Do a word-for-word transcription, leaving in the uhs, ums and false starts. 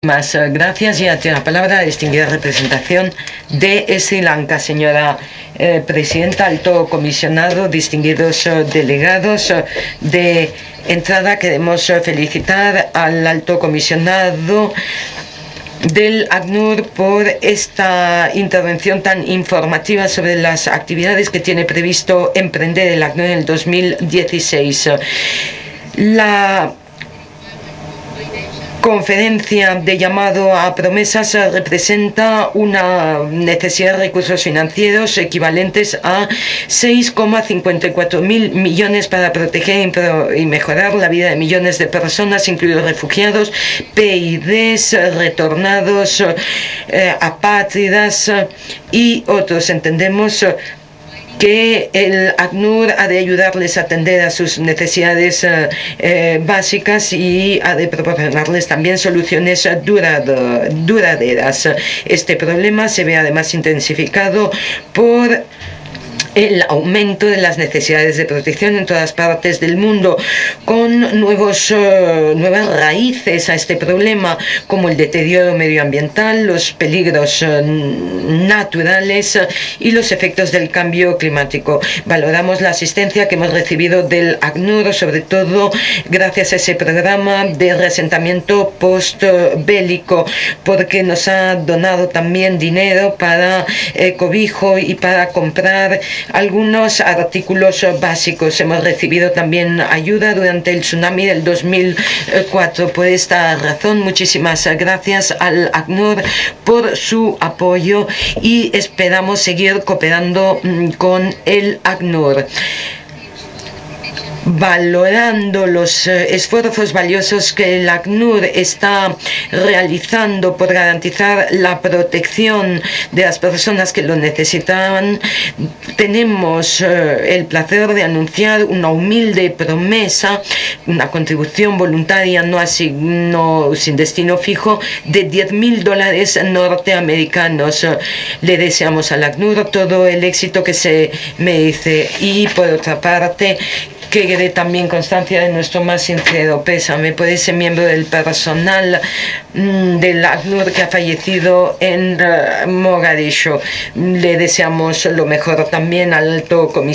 Más eh, gracias. Ya tiene la palabra la distinguida representación de Sri Lanka, señora eh, presidenta, alto comisionado, distinguidos eh, delegados. Eh, de entrada queremos eh, felicitar al alto comisionado del ACNUR por esta intervención tan informativa sobre las actividades que tiene previsto emprender el ACNUR en el dos mil dieciséis. La conferencia de llamado a promesas representa una necesidad de recursos financieros equivalentes a seis coma cincuenta y cuatro mil millones para proteger y mejorar la vida de millones de personas, incluidos refugiados, P Y Ds, retornados, eh, apátridas y otros. Entendemos que el ACNUR ha de ayudarles a atender a sus necesidades eh, eh, básicas y ha de proporcionarles también soluciones durado, duraderas. Este problema se ve además intensificado por el aumento de las necesidades de protección en todas partes del mundo, con nuevos, uh, nuevas raíces a este problema, como el deterioro medioambiental, los peligros uh, naturales uh, y los efectos del cambio climático. Valoramos la asistencia que hemos recibido del ACNUR, sobre todo gracias a ese programa de reasentamiento postbélico, porque nos ha donado también dinero para eh, cobijo y para comprar algunos artículos básicos. Hemos recibido también ayuda durante el tsunami del dos mil cuatro. Por esta razón, muchísimas gracias al ACNUR por su apoyo y esperamos seguir cooperando con el ACNUR. Valorando los eh, esfuerzos valiosos que el ACNUR está realizando por garantizar la protección de las personas que lo necesitaban, tenemos eh, el placer de anunciar una humilde promesa, una contribución voluntaria no, así, no sin destino fijo de diez mil dólares norteamericanos. Le deseamos al ACNUR todo el éxito que se merece y, por otra parte, que quede también constancia de nuestro más sincero pésame por ese miembro del personal mmm, del ACNUR que ha fallecido en uh, Mogadiscio. Le deseamos lo mejor también al alto comisionado